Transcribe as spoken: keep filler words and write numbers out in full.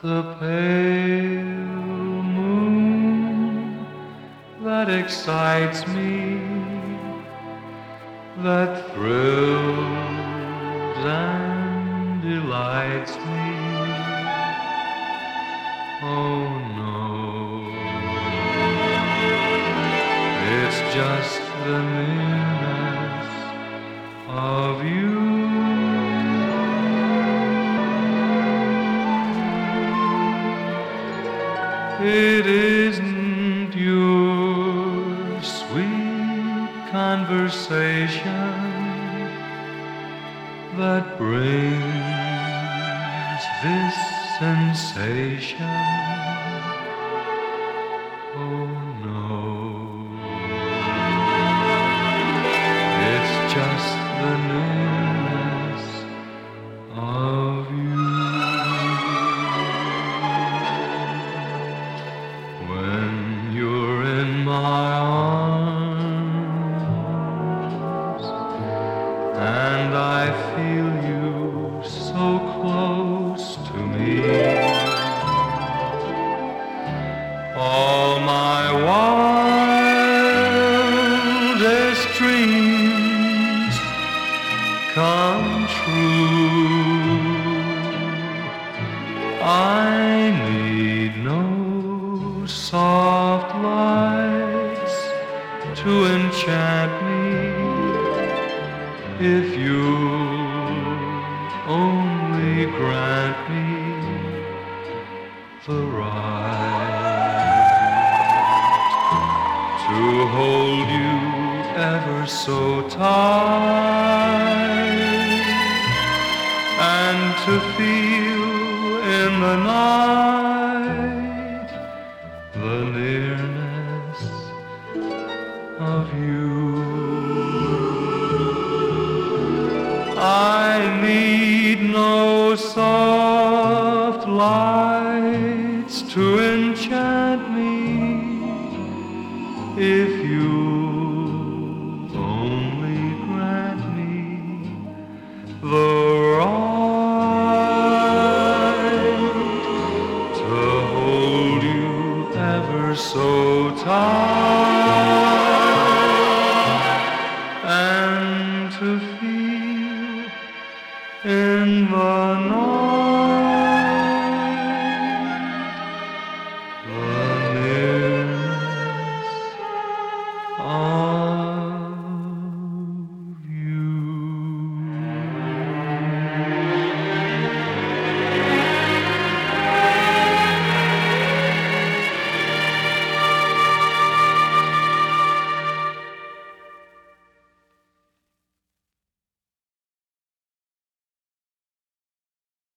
the pale moon that excites me, that thrills and delights me. Oh no, it's just the nearness of you. It isn't your sweet conversation that brings this sensation. Oh no, it's just the nearness of you. When you're in my arms and I feel you so close to me, all my wildest dreams come true. I need no soft lights to enchant me, if you'll only grant me the right to hold you ever so tight, and to feel in the night the nearness of you. I need no soft lights to enchant me, if you only grant me the right to hold you ever so tight, and to feel in the night